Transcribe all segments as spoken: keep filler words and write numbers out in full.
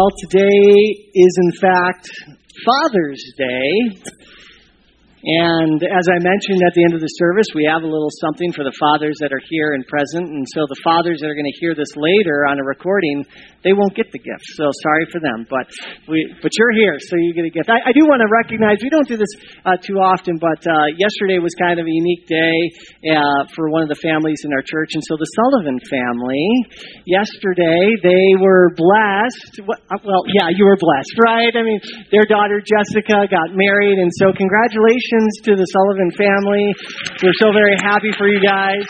Well, today is in fact Father's Day. And as I mentioned at the end of the service, we have a little something for the fathers that are here and present. And so the fathers that are going to hear this later on a recording, they won't get the gift. So sorry for them. But we, but you're here, so you get a gift. I, I do want to recognize, we don't do this uh, too often, but uh, yesterday was kind of a unique day uh, for one of the families in our church. And so the Sullivan family, yesterday, they were blessed. Well, yeah, you were blessed, right? I mean, their daughter Jessica got married. And so congratulations to the Sullivan family. We're so very happy for you guys.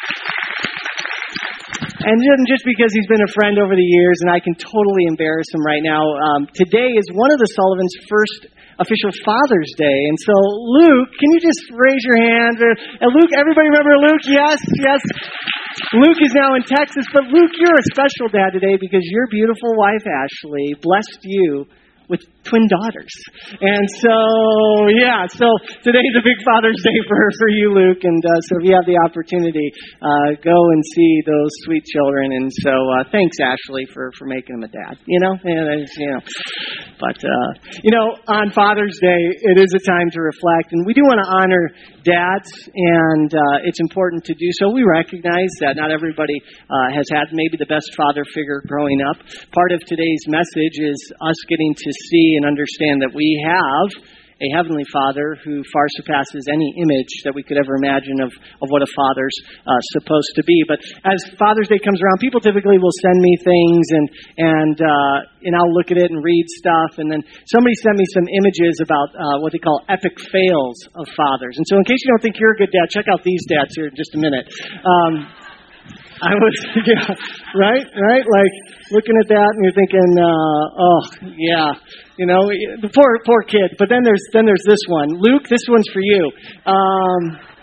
And just because he's been a friend over the years, and I can totally embarrass him right now, um, today is one of the Sullivans' first official Father's Day. And so, Luke, can you just raise your hand? And Luke, everybody remember Luke? Yes, yes. Luke is now in Texas, but Luke, you're a special dad today because your beautiful wife, Ashley, blessed you with twin daughters. And so, yeah, so today's a big Father's Day for for you, Luke. And uh, so if you have the opportunity, uh, go and see those sweet children. And so uh, thanks, Ashley, for, for making them a dad. You know, and, you know. But, uh, you know, on Father's Day, it is a time to reflect. And we do want to honor dads, and uh, it's important to do so. We recognize that not everybody uh, has had maybe the best father figure growing up. Part of today's message is us getting to see and understand that we have a Heavenly Father who far surpasses any image that we could ever imagine of, of what a father's uh, supposed to be. But as Father's Day comes around, people typically will send me things, and and uh, and I'll look at it and read stuff. And then somebody sent me some images about uh, what they call epic fails of fathers. And so in case you don't think you're a good dad, check out these dads here in just a minute. Um, I was, yeah, right, right? Like, looking at that and you're thinking, uh, oh, yeah, you know, the poor, poor kid. But then there's, then there's this one. Luke, this one's for you. Um,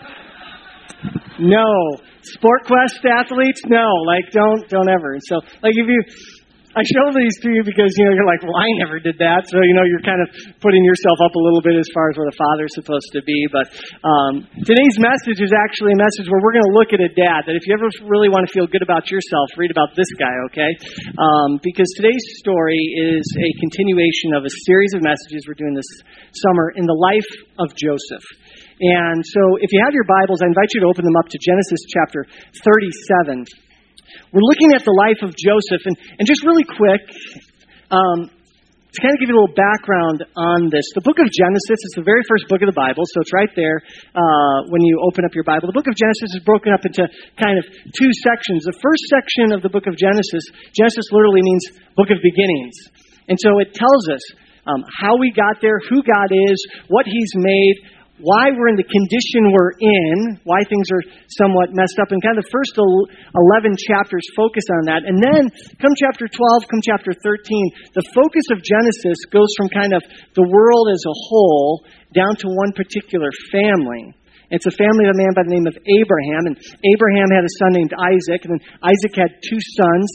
no. SportQuest athletes, no. Like, don't, don't ever. So, like, if you, I show these to you because, you know, you're like, well, I never did that. So, you know, you're kind of putting yourself up a little bit as far as what a father's supposed to be. But um, today's message is actually a message where we're going to look at a dad. That if you ever really want to feel good about yourself, read about this guy, okay? Um, because today's story is a continuation of a series of messages we're doing this summer in the life of Joseph. And so if you have your Bibles, I invite you to open them up to Genesis chapter thirty-seven. We're looking at the life of Joseph, and, and just really quick, um, to kind of give you a little background on this. The book of Genesis is the very first book of the Bible, so it's right there uh, when you open up your Bible. The book of Genesis is broken up into kind of two sections. The first section of the book of Genesis, Genesis literally means book of beginnings. And so it tells us um, how we got there, who God is, what He's made, why we're in the condition we're in, why things are somewhat messed up. And kind of the first eleven chapters focus on that. And then come chapter twelve, come chapter thirteen, the focus of Genesis goes from kind of the world as a whole down to one particular family. It's a family of a man by the name of Abraham. And Abraham had a son named Isaac. And then Isaac had two sons,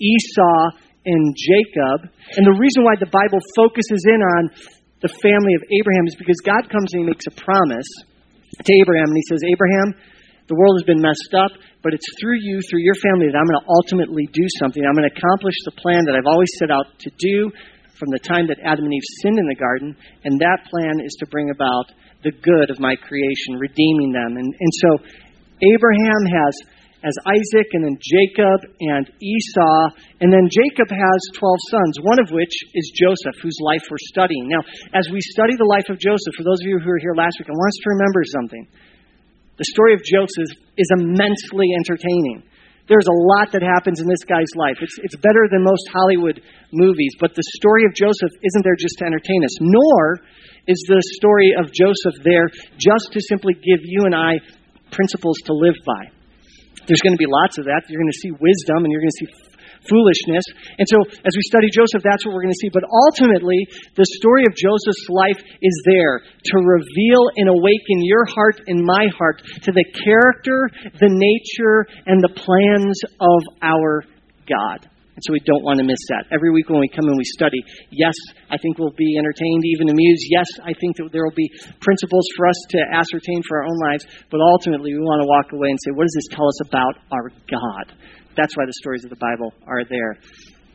Esau and Jacob. And the reason why the Bible focuses in on the family of Abraham is because God comes and He makes a promise to Abraham. And He says, Abraham, the world has been messed up, but it's through you, through your family, that I'm going to ultimately do something. I'm going to accomplish the plan that I've always set out to do from the time that Adam and Eve sinned in the garden. And that plan is to bring about the good of my creation, redeeming them. And, and so Abraham has as Isaac, and then Jacob and Esau. And then Jacob has twelve sons, one of which is Joseph, whose life we're studying. Now, as we study the life of Joseph, for those of you who were here last week, I want us to remember something. The story of Joseph is immensely entertaining. There's a lot that happens in this guy's life. It's, it's better than most Hollywood movies. But the story of Joseph isn't there just to entertain us, nor is the story of Joseph there just to simply give you and I principles to live by. There's going to be lots of that. You're going to see wisdom and you're going to see foolishness. And so as we study Joseph, that's what we're going to see. But ultimately, the story of Joseph's life is there to reveal and awaken your heart and my heart to the character, the nature, and the plans of our God. And so we don't want to miss that. Every week when we come and we study, yes, I think we'll be entertained, even amused. Yes, I think that there will be principles for us to ascertain for our own lives. But ultimately, we want to walk away and say, what does this tell us about our God? That's why the stories of the Bible are there.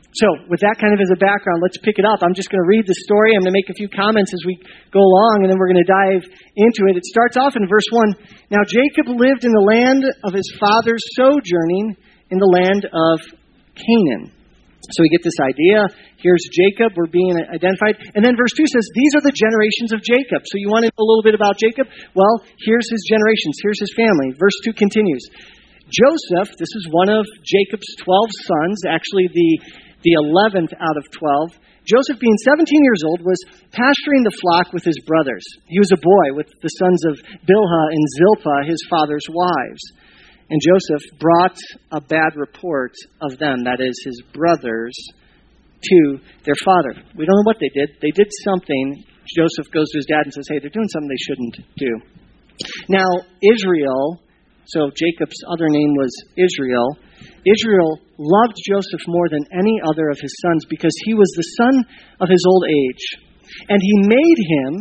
So, with that kind of as a background, let's pick it up. I'm just going to read the story. I'm going to make a few comments as we go along, and then we're going to dive into it. It starts off in verse one. Now, Jacob lived in the land of his father's sojourning in the land of Canaan. So we get this idea. Here's Jacob. We're being identified. And then verse two says, these are the generations of Jacob. So you want to know a little bit about Jacob? Well, here's his generations. Here's his family. Verse two continues. Joseph, this is one of Jacob's twelve sons, actually the the eleventh out of twelve. Joseph, being seventeen years old, was pasturing the flock with his brothers. He was a boy with the sons of Bilhah and Zilpah, his father's wives. And Joseph brought a bad report of them, that is, his brothers, to their father. We don't know what they did. They did something. Joseph goes to his dad and says, hey, they're doing something they shouldn't do. Now, Israel, so Jacob's other name was Israel. Israel loved Joseph more than any other of his sons because he was the son of his old age. And he made him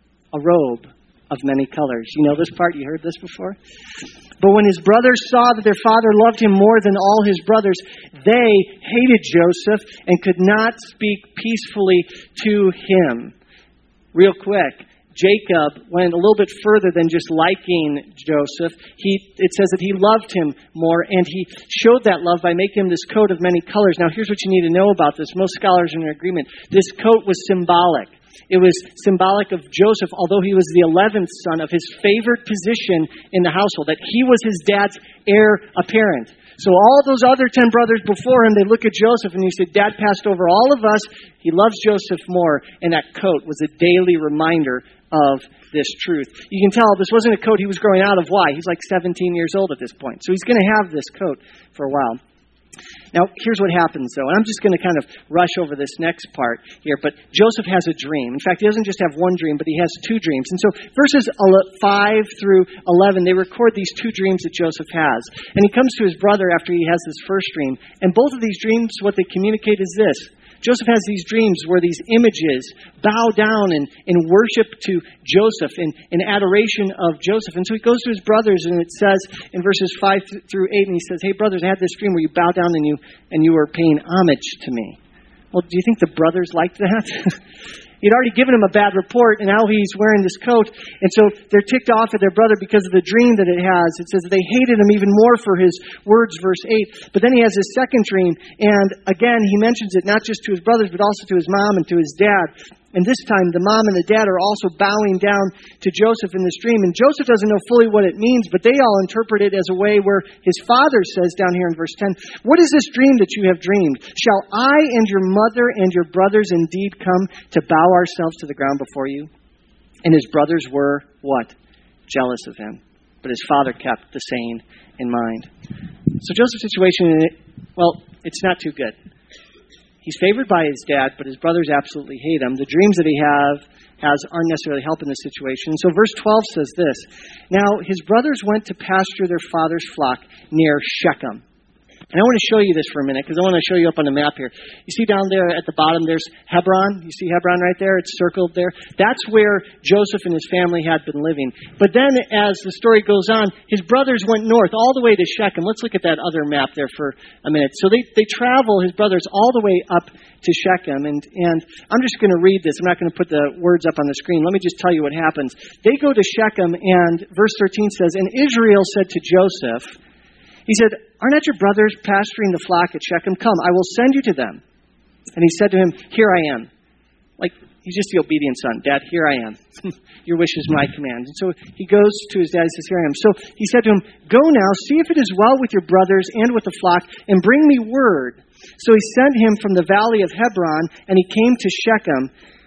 a robe of many colors. You know this part? You heard this before? But when his brothers saw that their father loved him more than all his brothers, they hated Joseph and could not speak peacefully to him. Real quick, Jacob went a little bit further than just liking Joseph. He, it says that he loved him more, and he showed that love by making him this coat of many colors. Now, here's what you need to know about this. Most scholars are in agreement. This coat was symbolic. It was symbolic of Joseph, although he was the eleventh son, of his favored position in the household, that he was his dad's heir apparent. So all those other ten brothers before him, they look at Joseph and he said, Dad passed over all of us. He loves Joseph more. And that coat was a daily reminder of this truth. You can tell this wasn't a coat he was growing out of. Why? He's like seventeen years old at this point. So he's going to have this coat for a while. Now, here's what happens, though. And I'm just going to kind of rush over this next part here. But Joseph has a dream. In fact, he doesn't just have one dream, but he has two dreams. And so verses five through eleven, they record these two dreams that Joseph has. And he comes to his brother after he has this first dream. And both of these dreams, what they communicate is this. Joseph has these dreams where these images bow down and, and worship to Joseph in, in adoration of Joseph. And so he goes to his brothers and it says in verses five through eight, and he says, hey brothers, I had this dream where you bow down and you and you were paying homage to me. Well, do you think the brothers liked that? He'd already given him a bad report, and now he's wearing this coat. And so they're ticked off at their brother because of the dream that it has. It says they hated him even more for his words, verse eight. But then he has his second dream, and again, he mentions it not just to his brothers, but also to his mom and to his dad. And this time, the mom and the dad are also bowing down to Joseph in this dream. And Joseph doesn't know fully what it means, but they all interpret it as a way where his father says down here in verse ten, what is this dream that you have dreamed? Shall I and your mother and your brothers indeed come to bow ourselves to the ground before you? And his brothers were, what? Jealous of him. But his father kept the saying in mind. So Joseph's situation, well, it's not too good. He's favored by his dad, but his brothers absolutely hate him. The dreams that he have, has aren't necessarily helping the situation. So verse twelve says this. Now his brothers went to pasture their father's flock near Shechem. And I want to show you this for a minute because I want to show you up on the map here. You see down there at the bottom, there's Hebron. You see Hebron right there? It's circled there. That's where Joseph and his family had been living. But then as the story goes on, his brothers went north all the way to Shechem. Let's look at that other map there for a minute. So they, they travel, his brothers, all the way up to Shechem. And, and I'm just going to read this. I'm not going to put the words up on the screen. Let me just tell you what happens. They go to Shechem, and verse thirteen says, and Israel said to Joseph, he said, are not your brothers pasturing the flock at Shechem? Come, I will send you to them. And he said to him, here I am. Like, he's just the obedient son. Dad, here I am. Your wish is my command. And so he goes to his dad and says, here I am. So he said to him, go now, see if it is well with your brothers and with the flock, and bring me word. So he sent him from the valley of Hebron, and he came to Shechem.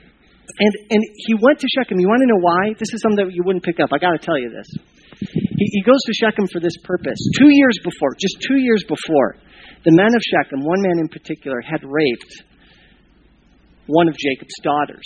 And, and he went to Shechem. You want to know why? This is something that you wouldn't pick up. I got to tell you this. He, he goes to Shechem for this purpose. Two years before, just two years before, the men of Shechem, one man in particular, had raped one of Jacob's daughters.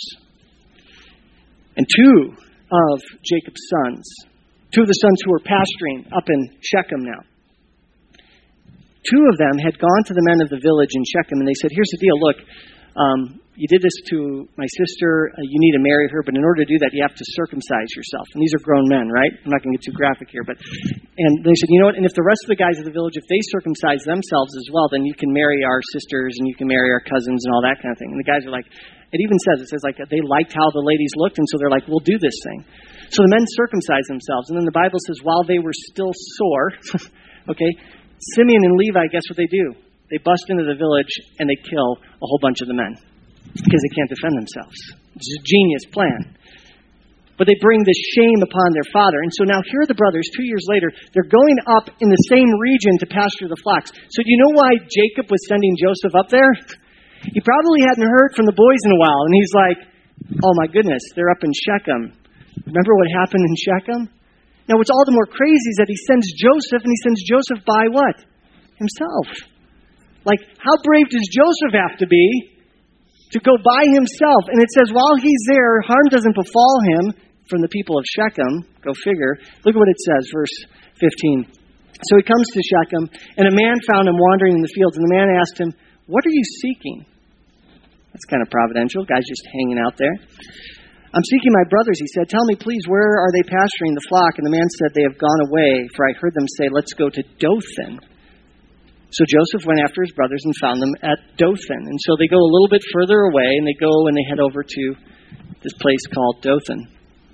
And two of Jacob's sons, two of the sons who were pasturing up in Shechem now, two of them had gone to the men of the village in Shechem, and they said, here's the deal, look, um, you did this to my sister. Uh, you need to marry her, but in order to do that, you have to circumcise yourself. And these are grown men, right? I'm not going to get too graphic here, but and they said, you know what? And if the rest of the guys of the village, if they circumcise themselves as well, then you can marry our sisters and you can marry our cousins and all that kind of thing. And the guys are like, it even says, it says like they liked how the ladies looked, and so they're like, we'll do this thing. So the men circumcised themselves, and then the Bible says while they were still sore, okay, Simeon and Levi, guess what they do? They bust into the village and they kill a whole bunch of the men because they can't defend themselves. It's a genius plan. But they bring this shame upon their father. And so now here are the brothers, two years later, they're going up in the same region to pasture the flocks. So do you know why Jacob was sending Joseph up there? He probably hadn't heard from the boys in a while. And he's like, oh my goodness, they're up in Shechem. Remember what happened in Shechem? Now what's all the more crazy is that he sends Joseph, and he sends Joseph by what? Himself. Like, how brave does Joseph have to be to go by himself? And it says while he's there, harm doesn't befall him from the people of Shechem. Go figure. Look at what it says, verse fifteen. So he comes to Shechem, and a man found him wandering in the fields. And the man asked him, what are you seeking? That's kind of providential. Guy's just hanging out there. I'm seeking my brothers, he said. Tell me, please, where are they pasturing the flock? And the man said, they have gone away, for I heard them say, let's go to Dothan. So Joseph went after his brothers and found them at Dothan. And so they go a little bit further away, and they go and they head over to this place called Dothan.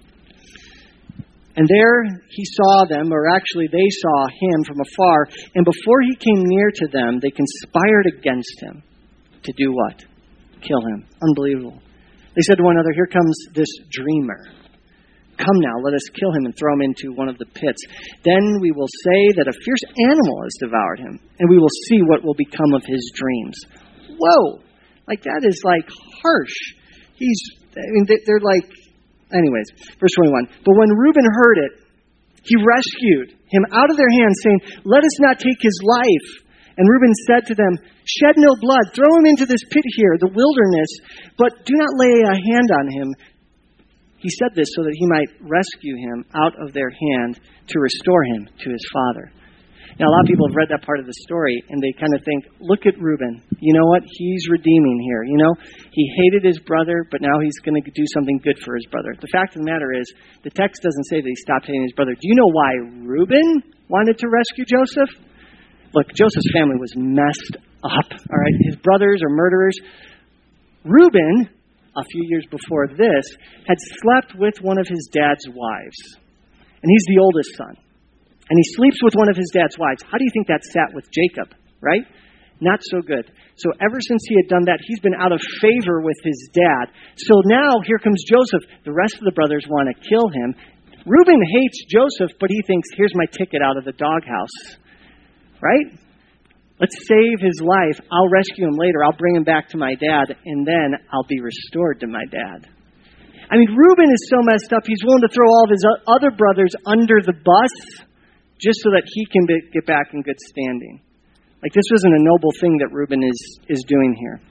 And there he saw them, or actually they saw him from afar. And before he came near to them, they conspired against him to do what? Kill him. Unbelievable. They said to one another, here comes this dreamer. Come now, let us kill him and throw him into one of the pits. Then we will say that a fierce animal has devoured him, and we will see what will become of his dreams. Whoa! Like, that is like harsh. He's, I mean, they're like, anyways, verse twenty-one. But when Reuben heard it, he rescued him out of their hands, saying, let us not take his life. And Reuben said to them, shed no blood, throw him into this pit here, the wilderness, but do not lay a hand on him. He said this so that he might rescue him out of their hand to restore him to his father. Now, a lot of people have read that part of the story, and they kind of think, look at Reuben. You know what? He's redeeming here. You know, he hated his brother, but now he's going to do something good for his brother. The fact of the matter is, the text doesn't say that he stopped hating his brother. Do you know why Reuben wanted to rescue Joseph? Look, Joseph's family was messed up. All right, his brothers are murderers. Reuben, a few years before this, had slept with one of his dad's wives. And he's the oldest son. And he sleeps with one of his dad's wives. How do you think that sat with Jacob, right? Not so good. So ever since he had done that, he's been out of favor with his dad. So now here comes Joseph. The rest of the brothers want to kill him. Reuben hates Joseph, but he thinks, here's my ticket out of the doghouse. Right? Let's save his life. I'll rescue him later. I'll bring him back to my dad, and then I'll be restored to my dad. I mean, Reuben is so messed up, he's willing to throw all of his other brothers under the bus just so that he can be, get back in good standing. Like, this wasn't a noble thing that Reuben is, is doing here.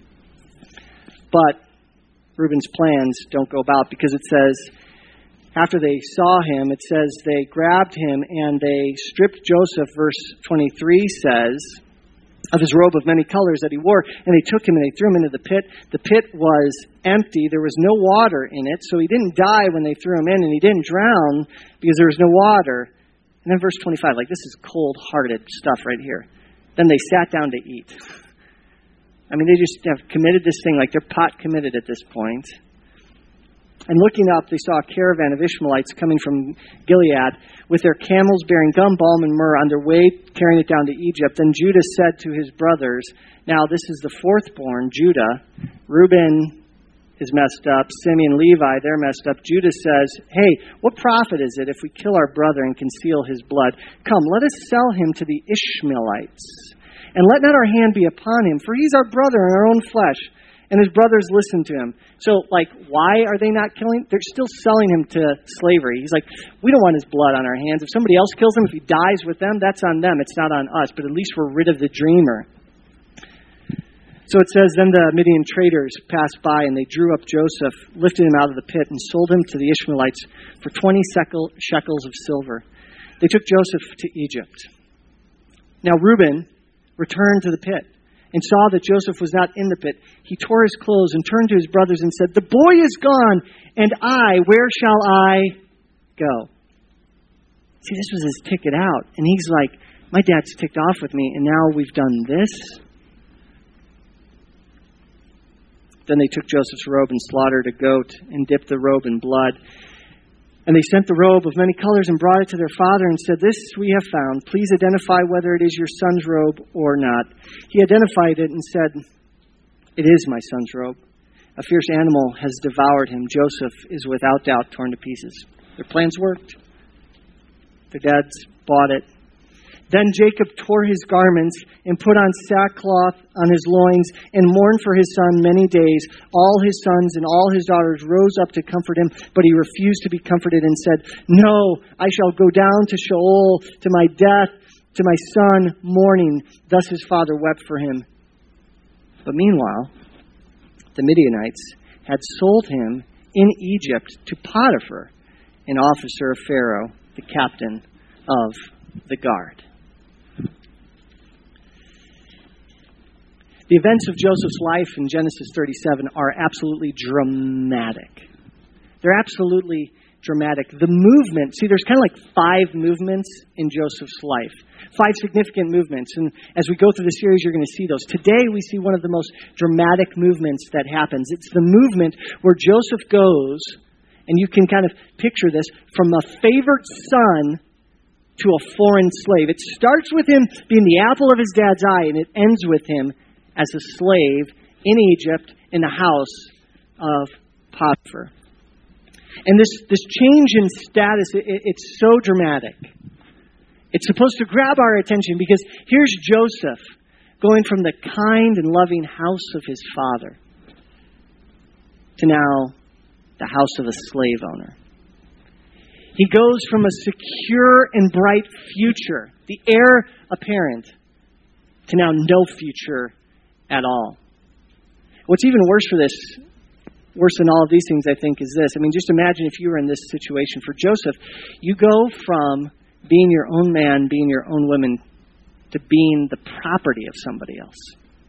But Reuben's plans don't go about, because it says, after they saw him, it says they grabbed him and they stripped Joseph, verse twenty-three says, of his robe of many colors that he wore, and they took him and they threw him into the pit. The pit was empty. There was no water in it, so he didn't die when they threw him in, and he didn't drown because there was no water. And then verse twenty-five, like, this is cold-hearted stuff right here. Then they sat down to eat. I mean, they just have committed this thing, like they're pot committed at this point. And looking up, they saw a caravan of Ishmaelites coming from Gilead with their camels bearing gum, balm, and myrrh on their way, carrying it down to Egypt. Then Judah said to his brothers, now this is the fourth born, Judah. Reuben is messed up. Simeon, Levi, they're messed up. Judah says, hey, what profit is it if we kill our brother and conceal his blood? Come, let us sell him to the Ishmaelites. And let not our hand be upon him, for he's our brother in our own flesh. And his brothers listened to him. So, like, why are they not killing? They're still selling him to slavery. He's like, we don't want his blood on our hands. If somebody else kills him, if he dies with them, that's on them. It's not on us. But at least we're rid of the dreamer. So it says, then the Midian traders passed by, and they drew up Joseph, lifted him out of the pit, and sold him to the Ishmaelites for twenty shekel, shekels of silver. They took Joseph to Egypt. Now Reuben returned to the pit. and saw that Joseph was not in the pit, he tore his clothes and turned to his brothers and said, "The boy is gone, and I, where shall I go?" See, this was his ticket out. And he's like, my dad's ticked off with me, and now we've done this? Then they took Joseph's robe and slaughtered a goat and dipped the robe in blood. And they sent the robe of many colors and brought it to their father and said, "This we have found. Please identify whether it is your son's robe or not." He identified it and said, "It is my son's robe. A fierce animal has devoured him. Joseph is without doubt torn to pieces." Their plans worked. Their dads bought it. Then Jacob tore his garments and put on sackcloth on his loins and mourned for his son many days. All his sons and all his daughters rose up to comfort him, but he refused to be comforted and said, "No, I shall go down to Sheol, to my death, to my son, mourning." Thus his father wept for him. But meanwhile, the Midianites had sold him in Egypt to Potiphar, an officer of Pharaoh, the captain of the guard. The events of Joseph's life in Genesis thirty-seven are absolutely dramatic. They're absolutely dramatic. The movement, see, there's kind of like five movements in Joseph's life. Five significant movements. And as we go through the series, you're going to see those. Today, we see one of the most dramatic movements that happens. It's the movement where Joseph goes, and you can kind of picture this, from a favored son to a foreign slave. It starts with him being the apple of his dad's eye, and it ends with him as a slave in Egypt in the house of Potiphar. And this, this change in status, it, it's so dramatic. It's supposed to grab our attention because here's Joseph going from the kind and loving house of his father to now the house of a slave owner. He goes from a secure and bright future, the heir apparent, to now no future at all. What's even worse for this, worse than all of these things, I think, is this. I mean, just imagine if you were in this situation. For Joseph, you go from being your own man, being your own woman, to being the property of somebody else.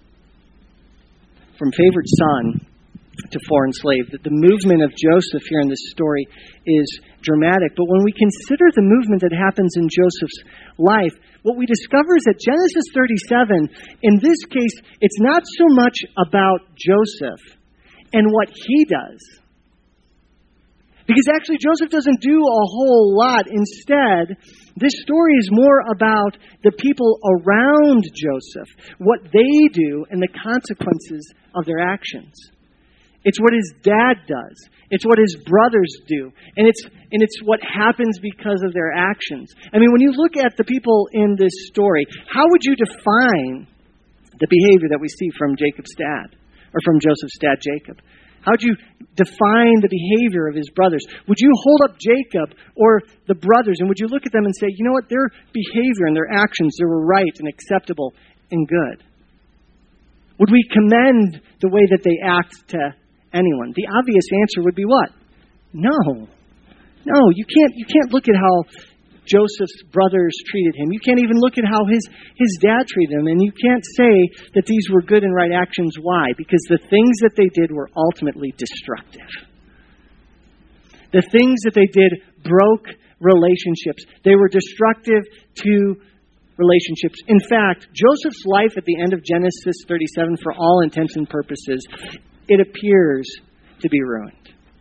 From favored son to foreign slave. The movement of Joseph here in this story is dramatic. But when we consider the movement that happens in Joseph's life, what we discover is that Genesis thirty-seven, in this case, it's not so much about Joseph and what he does. Because actually Joseph doesn't do a whole lot. Instead, this story is more about the people around Joseph, what they do and the consequences of their actions. It's what his dad does. It's what his brothers do. And it's and it's what happens because of their actions. I mean, when you look at the people in this story, how would you define the behavior that we see from Jacob's dad, or from Joseph's dad, Jacob? How would you define the behavior of his brothers? Would you hold up Jacob or the brothers, and would you look at them and say, you know what, their behavior and their actions, they were right and acceptable and good? Would we commend the way that they act to anyone? The obvious answer would be what? No. No, you can't you can't look at how Joseph's brothers treated him. You can't even look at how his, his dad treated him. And you can't say that these were good and right actions. Why? Because the things that they did were ultimately destructive. The things that they did broke relationships. They were destructive to relationships. In fact, Joseph's life at the end of Genesis thirty-seven, for all intents and purposes, it appears to be ruined.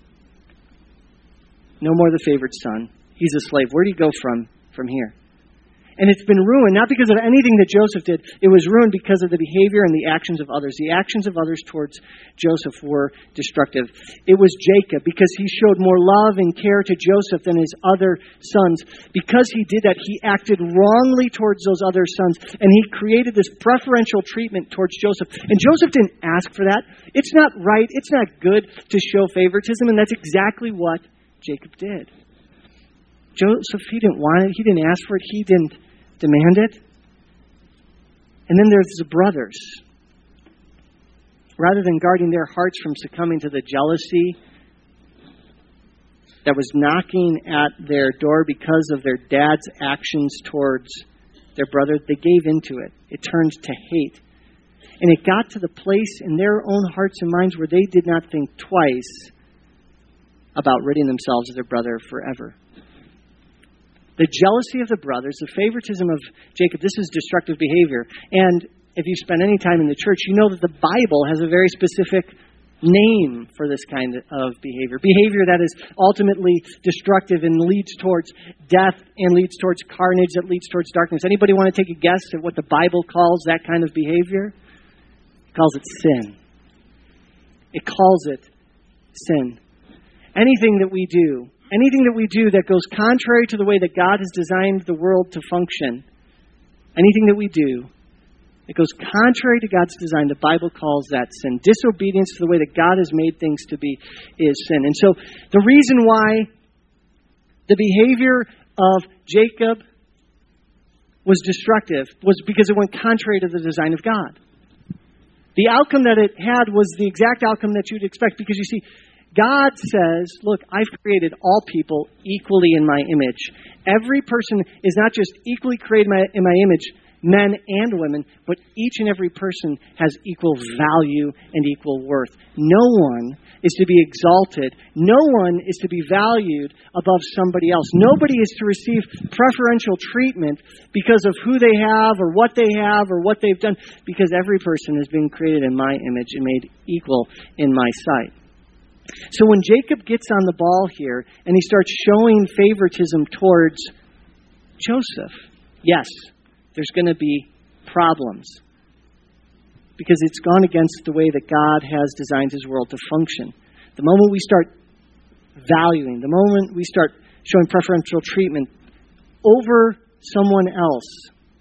No more the favored son. He's a slave. Where do you go from, from here? And it's been ruined, not because of anything that Joseph did. It was ruined because of the behavior and the actions of others. The actions of others towards Joseph were destructive. It was Jacob, because he showed more love and care to Joseph than his other sons. Because he did that, he acted wrongly towards those other sons. And he created this preferential treatment towards Joseph. And Joseph didn't ask for that. It's not right. It's not good to show favoritism. And that's exactly what Jacob did. Joseph, he didn't want it. He didn't ask for it. He didn't demand it. And then there's the brothers. Rather than guarding their hearts from succumbing to the jealousy that was knocking at their door because of their dad's actions towards their brother, they gave into it. It turned to hate. And it got to the place in their own hearts and minds where they did not think twice about ridding themselves of their brother forever. The jealousy of the brothers, the favoritism of Jacob, this is destructive behavior. And if you spend any time in the church, you know that the Bible has a very specific name for this kind of behavior. Behavior that is ultimately destructive and leads towards death and leads towards carnage, that leads towards darkness. Anybody want to take a guess at what the Bible calls that kind of behavior? It calls it sin. It calls it sin. Anything that we do, anything that we do that goes contrary to the way that God has designed the world to function, anything that we do that goes contrary to God's design, the Bible calls that sin. Disobedience to the way that God has made things to be is sin. And so the reason why the behavior of Jacob was destructive was because it went contrary to the design of God. The outcome that it had was the exact outcome that you'd expect, because you see, God says, look, I've created all people equally in my image. Every person is not just equally created in my image, men and women, but each and every person has equal value and equal worth. No one is to be exalted. No one is to be valued above somebody else. Nobody is to receive preferential treatment because of who they have or what they have or what they've done, because every person has been created in my image and made equal in my sight. So when Jacob gets on the ball here and he starts showing favoritism towards Joseph, yes, there's going to be problems, because it's gone against the way that God has designed His world to function. The moment we start valuing, the moment we start showing preferential treatment over someone else,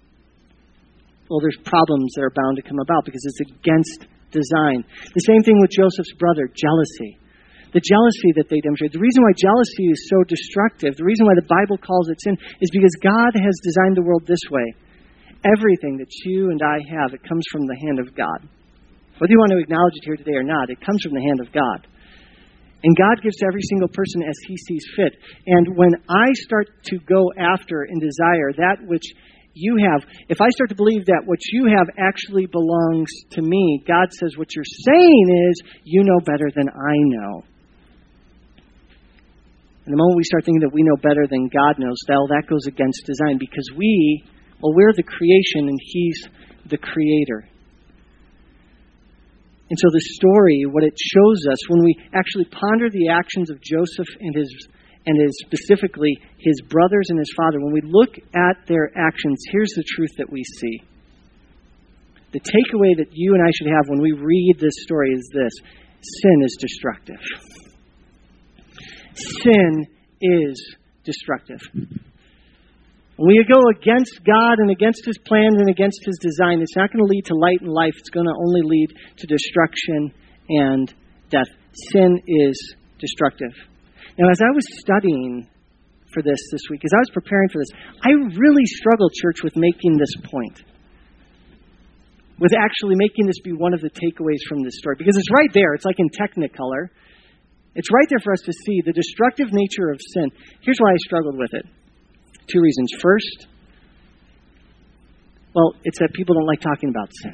well, there's problems that are bound to come about because it's against design. The same thing with Joseph's brother, jealousy. The jealousy that they demonstrate. The reason why jealousy is so destructive, the reason why the Bible calls it sin, is because God has designed the world this way. Everything that you and I have, it comes from the hand of God. Whether you want to acknowledge it here today or not, it comes from the hand of God. And God gives to every single person as He sees fit. And when I start to go after and desire that which you have, if I start to believe that what you have actually belongs to me, God says what you're saying is, you know better than I know. And the moment we start thinking that we know better than God knows, well, that goes against design, because we, well, we're the creation and He's the creator. And so the story, what it shows us, when we actually ponder the actions of Joseph and his, and his specifically his brothers and his father, when we look at their actions, here's the truth that we see. The takeaway that you and I should have when we read this story is this: sin is destructive. Sin is destructive. When we go against God and against His plans and against His design, it's not going to lead to light and life. It's going to only lead to destruction and death. Sin is destructive. Now, as I was studying for this this week, as I was preparing for this, I really struggled, church, with making this point. With actually making this be one of the takeaways from this story. Because it's right there. It's like in Technicolor. It's right there for us to see the destructive nature of sin. Here's why I struggled with it. Two reasons. First, well, it's that people don't like talking about sin.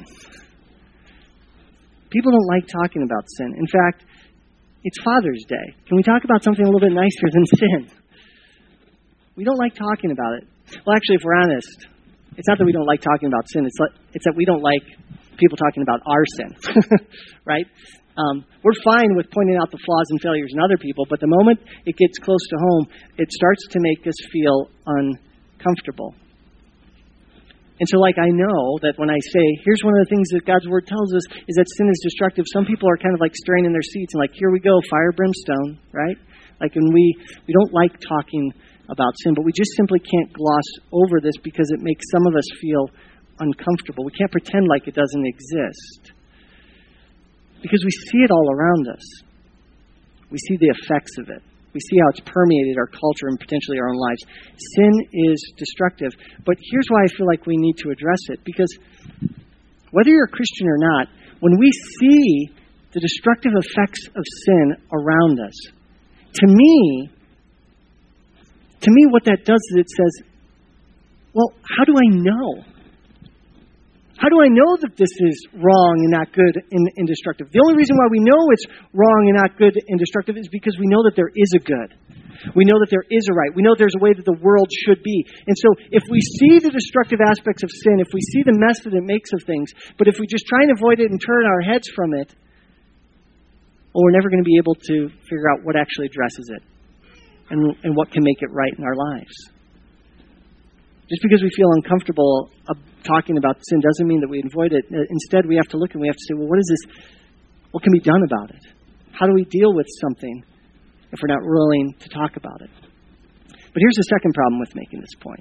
People don't like talking about sin. In fact, it's Father's Day. Can we talk about something a little bit nicer than sin? We don't like talking about it. Well, actually, if we're honest, it's not that we don't like talking about sin. It's, like, it's that we don't like people talking about our sin. Right? Um, we're fine with pointing out the flaws and failures in other people, but the moment it gets close to home, it starts to make us feel uncomfortable. And so, like, I know that when I say, here's one of the things that God's Word tells us, is that sin is destructive, some people are kind of like stirring in their seats and like, here we go, fire, brimstone, right? Like, when we, we don't like talking about sin, but we just simply can't gloss over this because it makes some of us feel uncomfortable. We can't pretend like it doesn't exist. Because we see it all around us. We see the effects of it. We see how it's permeated our culture and potentially our own lives. Sin is destructive. But here's why I feel like we need to address it. Because whether you're a Christian or not, when we see the destructive effects of sin around us, to me, to me what that does is it says, well, how do I know? How do I know that this is wrong and not good and, and destructive? The only reason why we know it's wrong and not good and destructive is because we know that there is a good. We know that there is a right. We know there's a way that the world should be. And so if we see the destructive aspects of sin, if we see the mess that it makes of things, but if we just try and avoid it and turn our heads from it, well, we're never going to be able to figure out what actually addresses it and, and what can make it right in our lives. Just because we feel uncomfortable uh, talking about sin doesn't mean that we avoid it. Instead, we have to look and we have to say, well, what is this? What can be done about it? How do we deal with something if we're not willing to talk about it? But here's the second problem with making this point.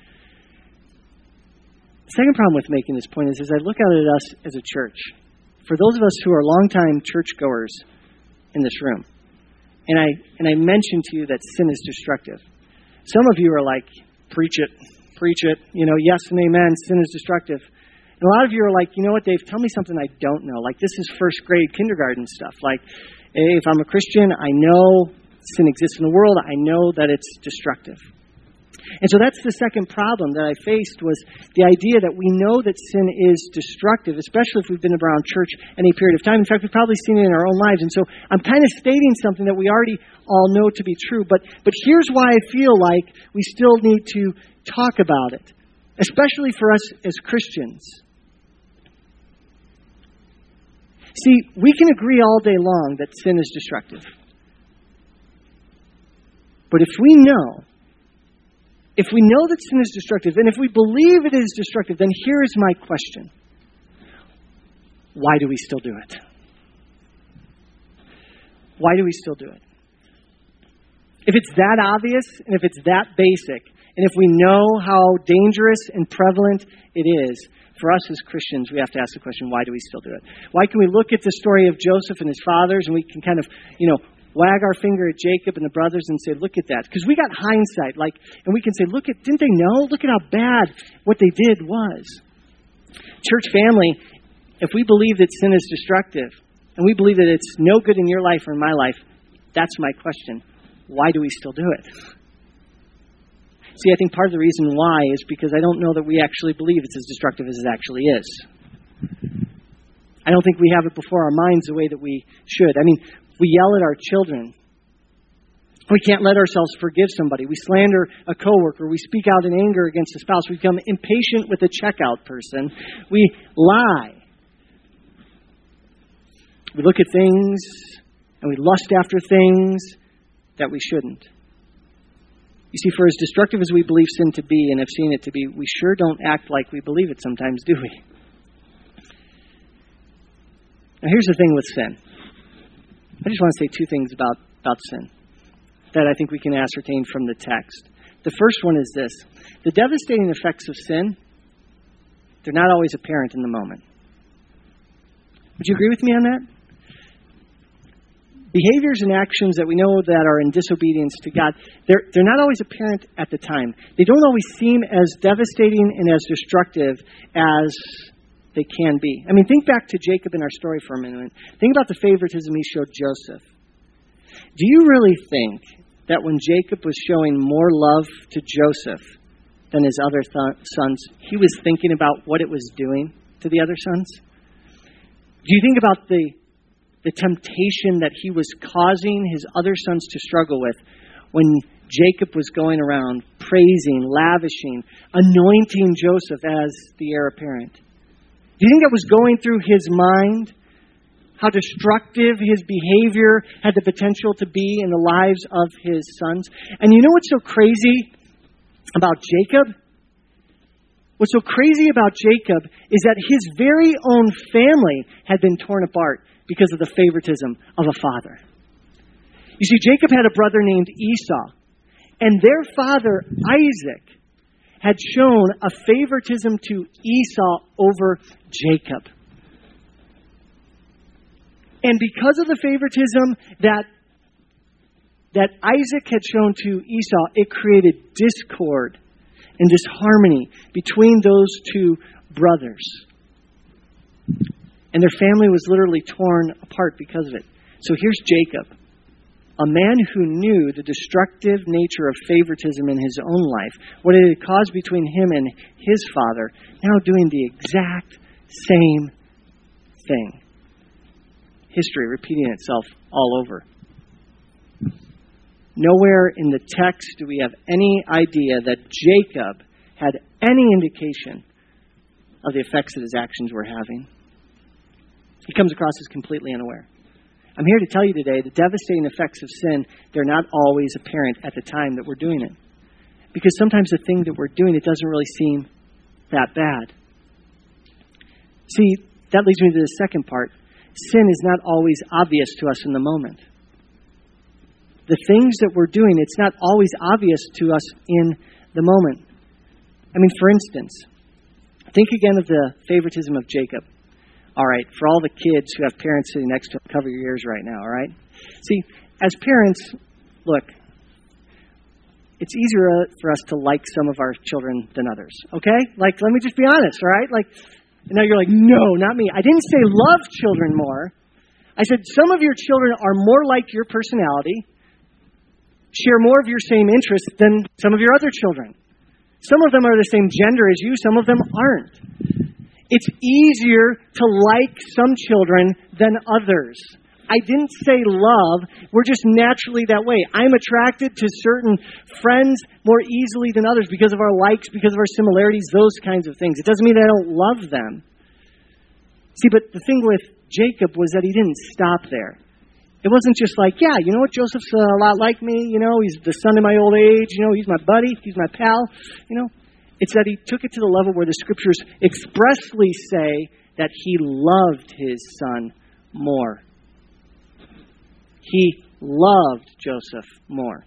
The second problem with making this point is, as I look out at us as a church, for those of us who are longtime churchgoers in this room, and I and I mentioned to you that sin is destructive. Some of you are like, preach it. Preach it, you know, yes and amen, sin is destructive. And a lot of you are like, you know what, Dave, tell me something I don't know. Like, this is first grade kindergarten stuff. Like, hey, if I'm a Christian, I know sin exists in the world. I know that it's destructive. And so that's the second problem that I faced, was the idea that we know that sin is destructive, especially if we've been around church any period of time. In fact, we've probably seen it in our own lives. And so I'm kind of stating something that we already all know to be true. But but here's why I feel like we still need to talk about it, especially for us as Christians. See, we can agree all day long that sin is destructive. But if we know, if we know that sin is destructive, and if we believe it is destructive, then here is my question. Why do we still do it? Why do we still do it? If it's that obvious, and if it's that basic, and if we know how dangerous and prevalent it is, for us as Christians, we have to ask the question, why do we still do it? Why can we look at the story of Joseph and his fathers, and we can kind of, you know, wag our finger at Jacob and the brothers and say, look at that. Because we got hindsight, like, and we can say, look at, didn't they know? Look at how bad what they did was. Church family, if we believe that sin is destructive, and we believe that it's no good in your life or in my life, that's my question. Why do we still do it? See, I think part of the reason why is because I don't know that we actually believe it's as destructive as it actually is. I don't think we have it before our minds the way that we should. I mean, we yell at our children. We can't let ourselves forgive somebody. We slander a coworker. We speak out in anger against a spouse. We become impatient with a checkout person. We lie. We look at things and we lust after things that we shouldn't. You see, for as destructive as we believe sin to be and have seen it to be, we sure don't act like we believe it sometimes, do we? Now, here's the thing with sin. I just want to say two things about, about sin that I think we can ascertain from the text. The first one is this. The devastating effects of sin, they're not always apparent in the moment. Would you agree with me on that? Behaviors and actions that we know that are in disobedience to God, they're, they're not always apparent at the time. They don't always seem as devastating and as destructive as they can be. I mean, think back to Jacob in our story for a minute. Think about the favoritism he showed Joseph. Do you really think that when Jacob was showing more love to Joseph than his other th- sons, he was thinking about what it was doing to the other sons? Do you think about the the temptation that he was causing his other sons to struggle with when Jacob was going around praising, lavishing, anointing Joseph as the heir apparent? Do you think that was going through his mind? How destructive his behavior had the potential to be in the lives of his sons? And you know what's so crazy about Jacob? What's so crazy about Jacob is that his very own family had been torn apart because of the favoritism of a father. You see, Jacob had a brother named Esau, and their father, Isaac, had shown a favoritism to Esau over Jacob. And because of the favoritism that, that Isaac had shown to Esau, it created discord and disharmony between those two brothers. And their family was literally torn apart because of it. So here's Jacob, a man who knew the destructive nature of favoritism in his own life, what it had caused between him and his father, now doing the exact Same thing. History repeating itself all over. Nowhere in the text do we have any idea that Jacob had any indication of the effects that his actions were having. He comes across as completely unaware. I'm here to tell you today, the devastating effects of sin, they're not always apparent at the time that we're doing it. Because sometimes the thing that we're doing, it doesn't really seem that bad. See, that leads me to the second part. Sin is not always obvious to us in the moment. The things that we're doing, it's not always obvious to us in the moment. I mean, for instance, think again of the favoritism of Jacob. All right, for all the kids who have parents sitting next to them, cover your ears right now, all right? See, as parents, look, it's easier for us to like some of our children than others, okay? Like, let me just be honest, all right? Like, and now you're like, no, not me. I didn't say love children more. I said some of your children are more like your personality, share more of your same interests than some of your other children. Some of them are the same gender as you, some of them aren't. It's easier to like some children than others. I didn't say love. We're just naturally that way. I'm attracted to certain friends more easily than others because of our likes, because of our similarities, those kinds of things. It doesn't mean that I don't love them. See, but the thing with Jacob was that he didn't stop there. It wasn't just like, yeah, you know what, Joseph's a lot like me. You know, he's the son of my old age. You know, he's my buddy. He's my pal. You know, it's that he took it to the level where the scriptures expressly say that he loved his son more. He loved Joseph more.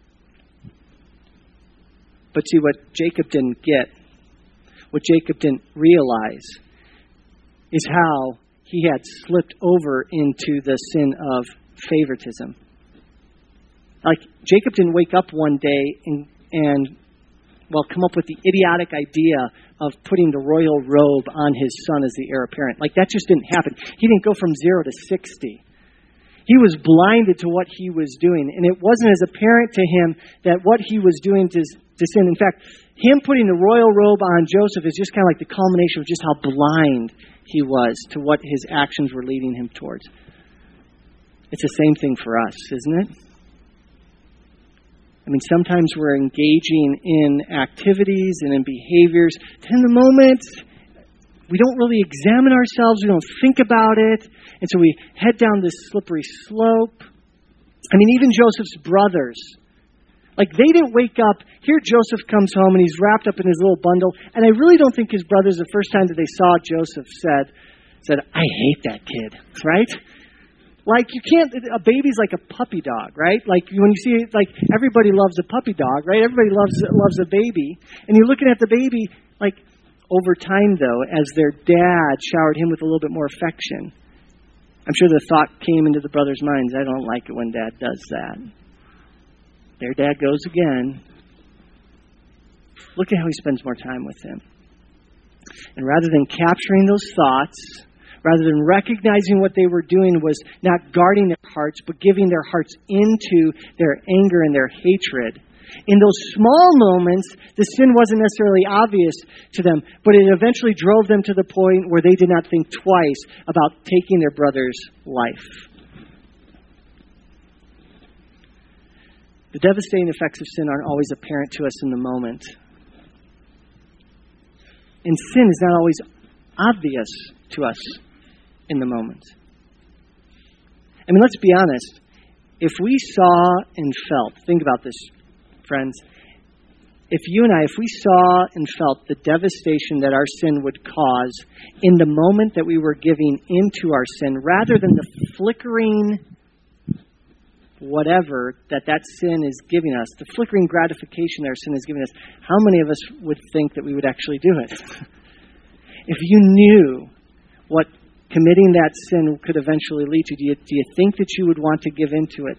But see, what Jacob didn't get, what Jacob didn't realize, is how he had slipped over into the sin of favoritism. Like, Jacob didn't wake up one day and, and well, come up with the idiotic idea of putting the royal robe on his son as the heir apparent. Like, that just didn't happen. He didn't go from zero to sixty. He was blinded to what he was doing, and it wasn't as apparent to him that what he was doing to, to sin. In fact, him putting the royal robe on Joseph is just kind of like the culmination of just how blind he was to what his actions were leading him towards. It's the same thing for us, isn't it? I mean, sometimes we're engaging in activities and in behaviors. In the moment, we don't really examine ourselves. We don't think about it. And so we head down this slippery slope. I mean, even Joseph's brothers, like, they didn't wake up. Here Joseph comes home and he's wrapped up in his little bundle. And I really don't think his brothers, the first time that they saw Joseph, said, said, I hate that kid, right? Like, you can't, a baby's like a puppy dog, right? Like, when you see, like, everybody loves a puppy dog, right? Everybody loves loves a baby. And you're looking at the baby, like, over time, though, as their dad showered him with a little bit more affection, I'm sure the thought came into the brothers' minds, I don't like it when Dad does that. There Dad goes again. Look at how he spends more time with him. And rather than capturing those thoughts, rather than recognizing what they were doing was not guarding their hearts, but giving their hearts into their anger and their hatred. In those small moments, the sin wasn't necessarily obvious to them, but it eventually drove them to the point where they did not think twice about taking their brother's life. The devastating effects of sin aren't always apparent to us in the moment. And sin is not always obvious to us in the moment. I mean, let's be honest. If we saw and felt, think about this, friends. If you and I, if we saw and felt the devastation that our sin would cause in the moment that we were giving into our sin, rather than the flickering whatever that that sin is giving us, the flickering gratification that our sin is giving us, how many of us would think that we would actually do it? If you knew what committing that sin could eventually lead to, do you, do you think that you would want to give into it?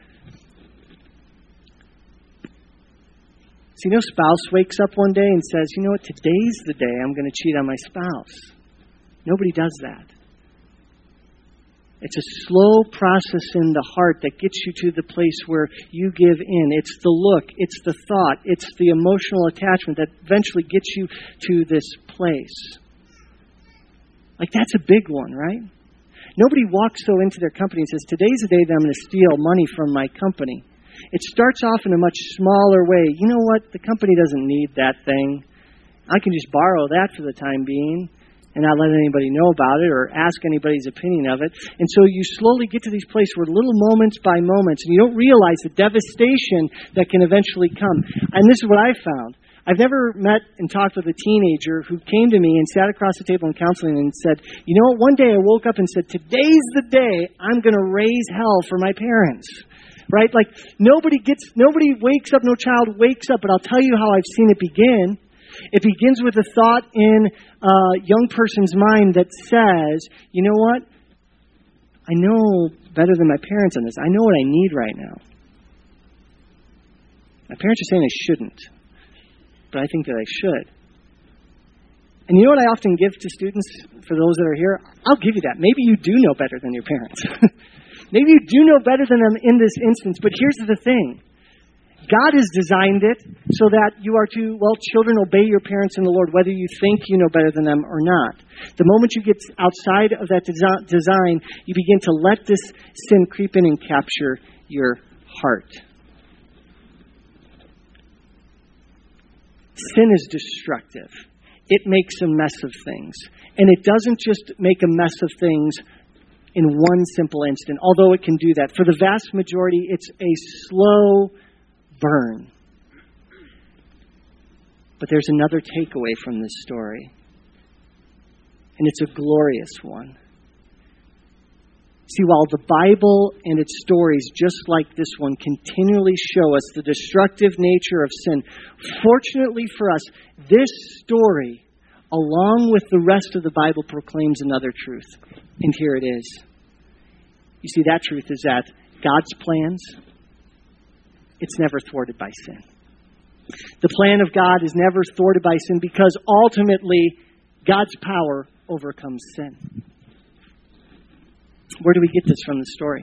See, no spouse wakes up one day and says, you know what, today's the day I'm going to cheat on my spouse. Nobody does that. It's a slow process in the heart that gets you to the place where you give in. It's the look, it's the thought, it's the emotional attachment that eventually gets you to this place. Like, that's a big one, right? Nobody walks so into their company and says, today's the day that I'm going to steal money from my company. It starts off in a much smaller way. You know what? The company doesn't need that thing. I can just borrow that for the time being and not let anybody know about it or ask anybody's opinion of it. And so you slowly get to these places where little moments by moments, and you don't realize the devastation that can eventually come. And this is what I found. I've never met and talked with a teenager who came to me and sat across the table in counseling and said, you know what, one day I woke up and said, today's the day I'm going to raise hell for my parents. Right? Like, nobody gets, nobody wakes up, no child wakes up, but I'll tell you how I've seen it begin. It begins with a thought in a young person's mind that says, you know what, I know better than my parents on this. I know what I need right now. My parents are saying I shouldn't. But I think that I should. And you know what I often give to students, for those that are here? I'll give you that. Maybe you do know better than your parents. Maybe you do know better than them in this instance. But here's the thing. God has designed it so that you are to, well, children, obey your parents in the Lord, whether you think you know better than them or not. The moment you get outside of that desi- design, you begin to let this sin creep in and capture your heart. Sin is destructive. It makes a mess of things. And it doesn't just make a mess of things in one simple instant, although it can do that. For the vast majority, it's a slow burn. But there's another takeaway from this story. And it's a glorious one. See, while the Bible and its stories, just like this one, continually show us the destructive nature of sin, fortunately for us, this story, along with the rest of the Bible, proclaims another truth. And here it is. You see, that truth is that God's plans, it's never thwarted by sin. The plan of God is never thwarted by sin because ultimately God's power overcomes sin. Where do we get this from the story?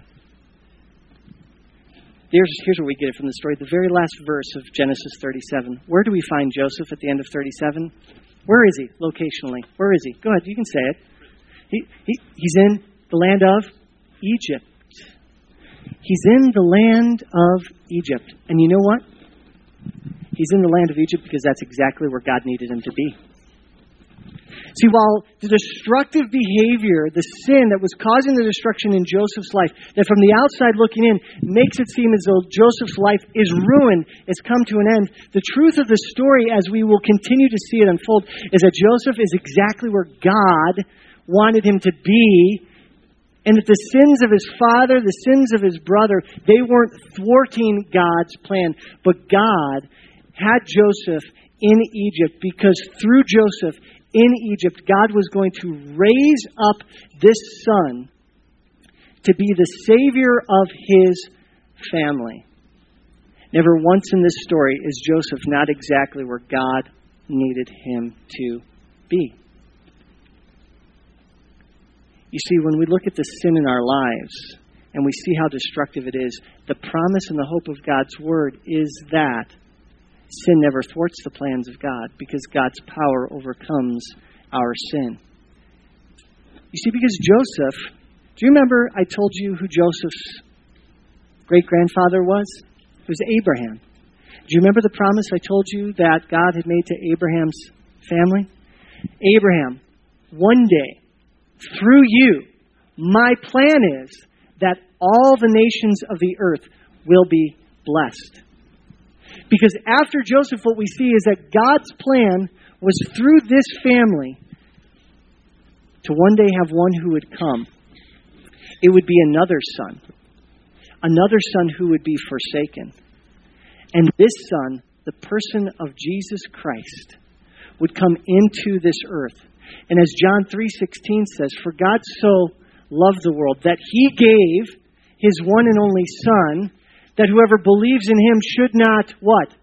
Here's, here's where we get it from the story. The very last verse of Genesis thirty-seven. Where do we find Joseph at the end of thirty-seven? Where is he locationally? Where is he? Go ahead, you can say it. He, he, he's in the land of Egypt. He's in the land of Egypt. And you know what? He's in the land of Egypt because that's exactly where God needed him to be. See, while the destructive behavior, the sin that was causing the destruction in Joseph's life, that from the outside looking in makes it seem as though Joseph's life is ruined, has come to an end, the truth of the story, as we will continue to see it unfold, is that Joseph is exactly where God wanted him to be, and that the sins of his father, the sins of his brother, they weren't thwarting God's plan, but God had Joseph in Egypt because through Joseph in Egypt, God was going to raise up this son to be the savior of his family. Never once in this story is Joseph not exactly where God needed him to be. You see, when we look at the sin in our lives and we see how destructive it is, the promise and the hope of God's word is that sin never thwarts the plans of God because God's power overcomes our sin. You see, because Joseph, do you remember I told you who Joseph's great-grandfather was? It was Abraham. Do you remember the promise I told you that God had made to Abraham's family? Abraham, one day, through you, my plan is that all the nations of the earth will be blessed. Because after Joseph, what we see is that God's plan was through this family to one day have one who would come. It would be another son. Another son who would be forsaken. And this son, the person of Jesus Christ, would come into this earth. And as John three sixteen says, for God so loved the world that he gave his one and only son, that whoever believes in him should not, what?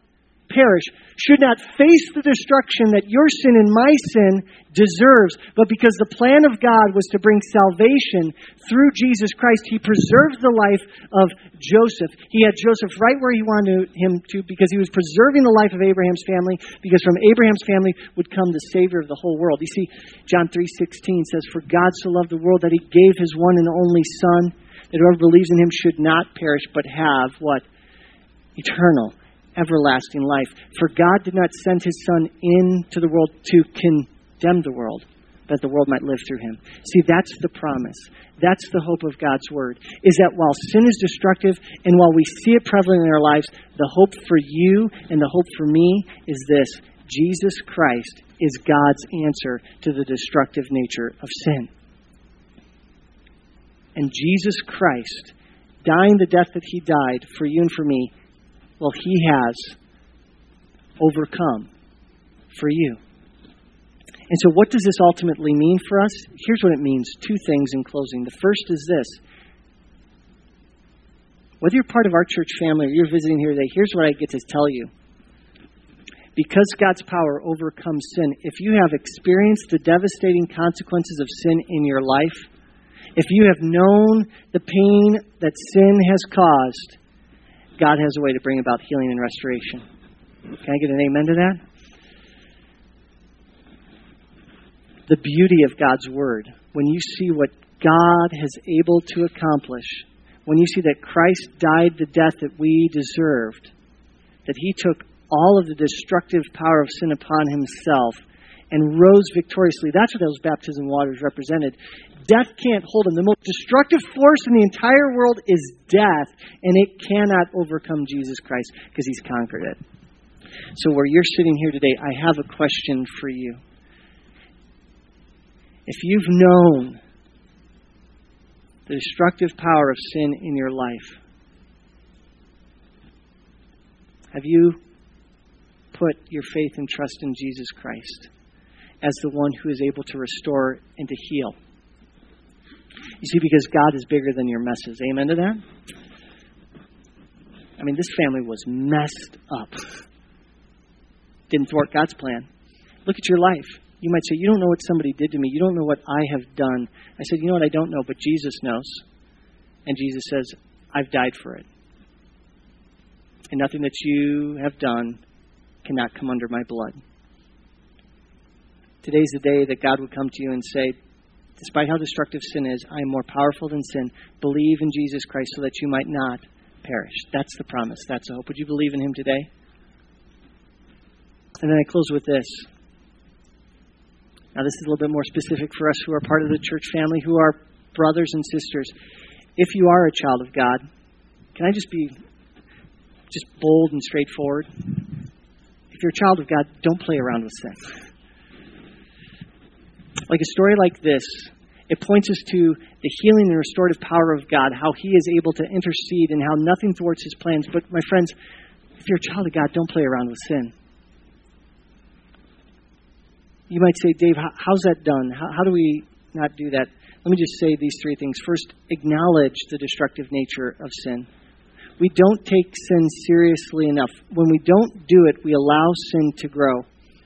perish, should not face the destruction that your sin and my sin deserves, but because the plan of God was to bring salvation through Jesus Christ, he preserved the life of Joseph. He had Joseph right where he wanted him to because he was preserving the life of Abraham's family, because from Abraham's family would come the Savior of the whole world. You see, John three sixteen says, "For God so loved the world that he gave his one and only Son, that whoever believes in him should not perish, but have," what? Eternal, everlasting life. For God did not send his Son into the world to condemn the world, that the world might live through him. See, that's the promise. That's the hope of God's Word, is that while sin is destructive and while we see it prevalent in our lives, the hope for you and the hope for me is this: Jesus Christ is God's answer to the destructive nature of sin. And Jesus Christ, dying the death that he died for you and for me, well, he has overcome for you. And so what does this ultimately mean for us? Here's what it means. Two things in closing. The first is this. Whether you're part of our church family or you're visiting here today, here's what I get to tell you. Because God's power overcomes sin, if you have experienced the devastating consequences of sin in your life, if you have known the pain that sin has caused, God has a way to bring about healing and restoration. Can I get an amen to that? The beauty of God's Word, when you see what God has able to accomplish, when you see that Christ died the death that we deserved, that he took all of the destructive power of sin upon himself and rose victoriously. That's what those baptism waters represented. Death can't hold him. The most destructive force in the entire world is death, and it cannot overcome Jesus Christ because he's conquered it. So where you're sitting here today, I have a question for you. If you've known the destructive power of sin in your life, have you put your faith and trust in Jesus Christ as the one who is able to restore and to heal? You see, because God is bigger than your messes. Amen to that? I mean, this family was messed up. Didn't thwart God's plan. Look at your life. You might say, you don't know what somebody did to me. You don't know what I have done. I said, you know what? I don't know, but Jesus knows. And Jesus says, I've died for it. And nothing that you have done cannot come under my blood. Today's the day that God would come to you and say, despite how destructive sin is, I am more powerful than sin. Believe in Jesus Christ so that you might not perish. That's the promise. That's the hope. Would you believe in him today? And then I close with this. Now, this is a little bit more specific for us who are part of the church family, who are brothers and sisters. If you are a child of God, can I just be just bold and straightforward? If you're a child of God, don't play around with sin. Like a story like this, it points us to the healing and restorative power of God, how he is able to intercede and how nothing thwarts his plans. But my friends, if you're a child of God, don't play around with sin. You might say, Dave, how, how's that done? How, how do we not do that? Let me just say these three things. First, acknowledge the destructive nature of sin. We don't take sin seriously enough. When we don't do it, we allow sin to grow.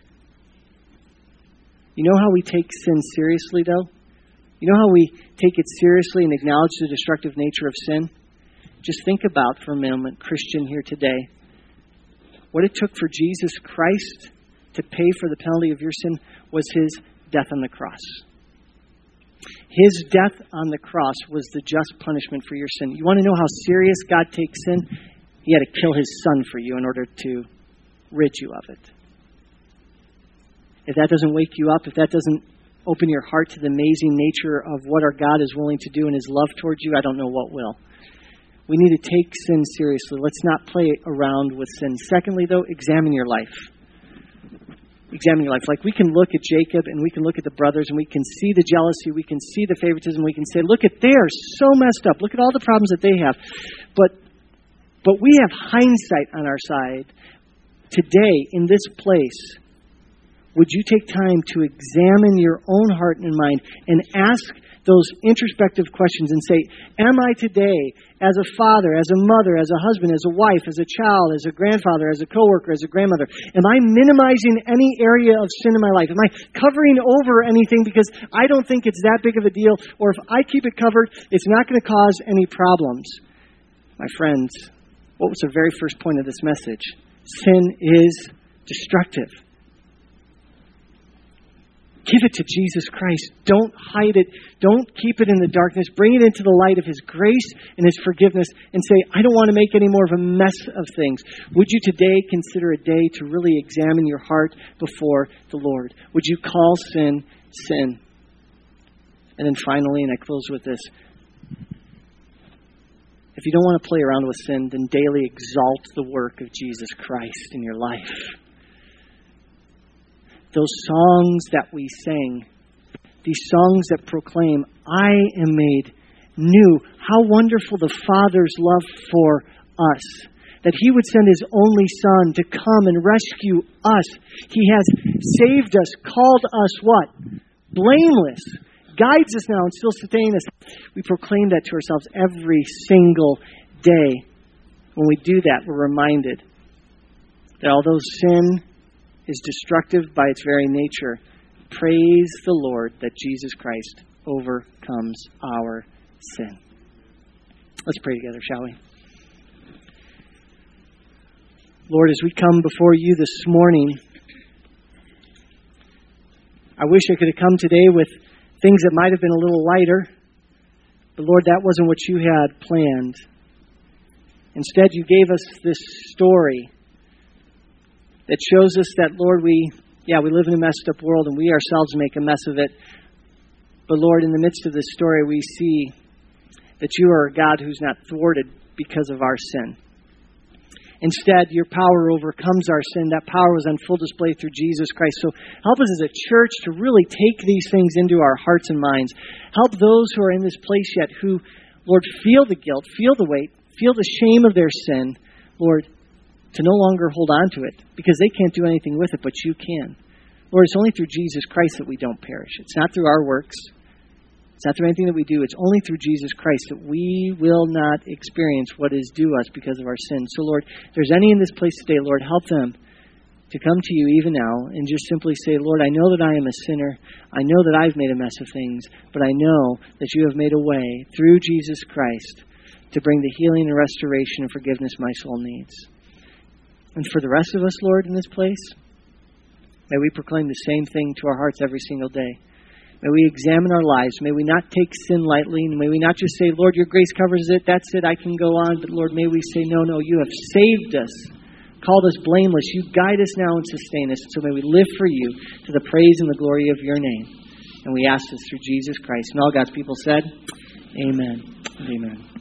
You know how we take sin seriously, though? You know how we take it seriously and acknowledge the destructive nature of sin? Just think about for a moment, Christian here today, what it took for Jesus Christ to pay for the penalty of your sin was his death on the cross. His death on the cross was the just punishment for your sin. You want to know how serious God takes sin? He had to kill his son for you in order to rid you of it. If that doesn't wake you up, if that doesn't open your heart to the amazing nature of what our God is willing to do in his love towards you, I don't know what will. We need to take sin seriously. Let's not play around with sin. Secondly, though, examine your life. Examine your life. Like we can look at Jacob and we can look at the brothers and we can see the jealousy, we can see the favoritism, we can say, look at, they are so messed up. Look at all the problems that they have. But, but we have hindsight on our side. Today, in this place, would you take time to examine your own heart and mind and ask those introspective questions and say, am I today, as a father, as a mother, as a husband, as a wife, as a child, as a grandfather, as a coworker, as a grandmother, am I minimizing any area of sin in my life? Am I covering over anything because I don't think it's that big of a deal? Or if I keep it covered, it's not going to cause any problems? My friends, what was the very first point of this message? Sin is destructive. Give it to Jesus Christ. Don't hide it. Don't keep it in the darkness. Bring it into the light of His grace and His forgiveness and say, I don't want to make any more of a mess of things. Would you today consider a day to really examine your heart before the Lord? Would you call sin, sin? And then finally, and I close with this, if you don't want to play around with sin, then daily exalt the work of Jesus Christ in your life. Those songs that we sing, these songs that proclaim, I am made new. How wonderful the Father's love for us, that He would send His only Son to come and rescue us. He has saved us, called us what? Blameless. Guides us now and still sustaining us. We proclaim that to ourselves every single day. When we do that, we're reminded that although sin is destructive by its very nature, praise the Lord that Jesus Christ overcomes our sin. Let's pray together, shall we? Lord, as we come before You this morning, I wish I could have come today with things that might have been a little lighter, but Lord, that wasn't what You had planned. Instead, You gave us this story that shows us that, Lord, we, yeah, we live in a messed up world and we ourselves make a mess of it. But Lord, in the midst of this story, we see that You are a God who's not thwarted because of our sin. Instead, Your power overcomes our sin. That power was on full display through Jesus Christ. So help us as a church to really take these things into our hearts and minds. Help those who are in this place yet who, Lord, feel the guilt, feel the weight, feel the shame of their sin, Lord, to no longer hold on to it because they can't do anything with it, but You can. Lord, it's only through Jesus Christ that we don't perish. It's not through our works. It's not through anything that we do. It's only through Jesus Christ that we will not experience what is due us because of our sins. So, Lord, if there's any in this place today, Lord, help them to come to You even now and just simply say, Lord, I know that I am a sinner. I know that I've made a mess of things, but I know that You have made a way through Jesus Christ to bring the healing and restoration and forgiveness my soul needs. And for the rest of us, Lord, in this place, may we proclaim the same thing to our hearts every single day. May we examine our lives. May we not take sin lightly. And may we not just say, Lord, Your grace covers it. That's it. I can go on. But Lord, may we say, no, no, You have saved us, called us blameless. You guide us now and sustain us. So may we live for You to the praise and the glory of Your name. And we ask this through Jesus Christ. And all God's people said, amen and amen.